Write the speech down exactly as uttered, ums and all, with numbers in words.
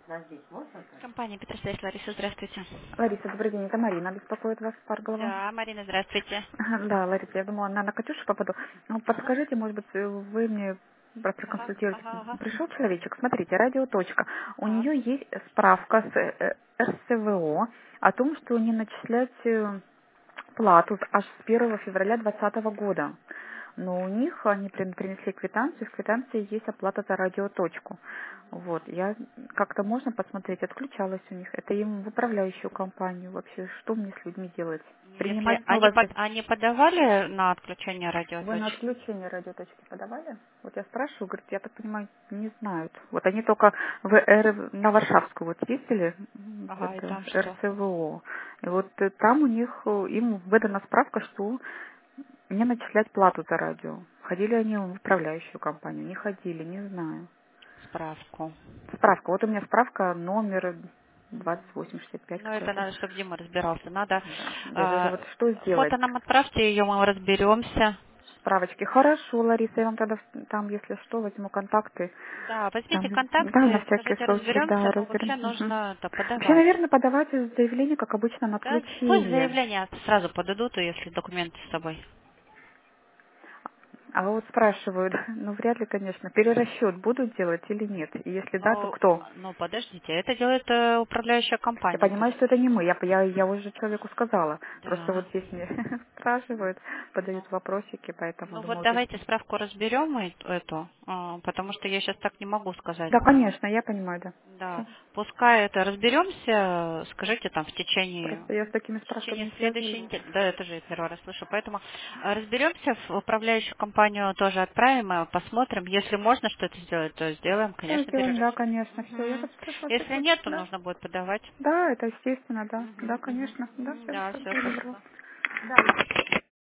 Компания Петросвязь, Лариса, здравствуйте. Лариса, добрый день. Это Марина беспокоит вас, Парголова. Да, Марина, здравствуйте. Да, Лариса, я думала, на, на Катюшу попаду. Ну, Ага, подскажите, может быть, э, вы мне про- ага, проконсультируете. ага, ага. Пришел человечек, смотрите, радиоточка. У Так. нее есть справка с э, э, эр эс вэ о о том, что не начислять э, плату аж с первого февраля двадцатого года. Но у них они прин- принесли квитанцию, в квитанции есть оплата за радиоточку. Вот, я как-то можно посмотреть, отключалась у них. Это им в управляющую компанию вообще. Что мне с людьми делать? Ну, если Принимать они, новое... под, при- они подавали на отключение Вы на радиоточки? отключение радиоточки подавали? Вот я спрашиваю, говорит, я так понимаю, не знают. Вот они только в эр на Варшавскую вот ездили, м, в Ага, и это там что? эр эс вэ о. И вот э, там у них, э, им выдана справка, что не начислять плату за радио. Ходили они в управляющую компанию, не ходили, не знаю. Справку. Справка. Вот у меня справка номер двадцать восемь шестьдесят пять Ну, это какой-то. надо, чтобы Дима разбирался. Надо. Да. Я даже э, вот что сделать? фото нам отправьте, ее мы разберемся. Справочки. Хорошо, Лариса, я вам тогда в- там, если что, возьму контакты. Да, возьмите Там, да, на контакты, всякий скажите, случай, да, разберемся, но разберем. вообще Мгм. нужно это Вообще, подавать. наверное, подавать заявление, как обычно, на Да, пусть отключение. заявления сразу подадут, если документы с собой. А вот спрашивают, ну, вряд ли, конечно, перерасчет будут делать или нет? И если да, то Ну, кто? ну, подождите, это делает э, управляющая Я компания. понимаю, что это не мы. Я, я, я уже человеку сказала. Просто Да. вот здесь мне спрашивают, Ну, подают вопросики, поэтому ну вот думаю, тут... давайте справку разберем и- эту, а, потому что я сейчас так не могу сказать. Да, конечно, я понимаю, да. Да, Всё. пускай это разберемся, скажите там в течение, Просто я с такими в справками течение не следующей связываюсь. недели. Да, это же я первый раз слышу. Поэтому а, разберемся, в управляющую компанию тоже отправим, и посмотрим. Если можно что-то сделать, то сделаем, Все конечно, сделаем, да, перерасчет. конечно, все. Я Мгм. так спрошу всякий Если случай. нет, то Да. нужно будет подавать. Да, это естественно, да. Да, Мгм, мгм, конечно. Да, мгм. все, Да, всего все, доброго. спасибо. Да.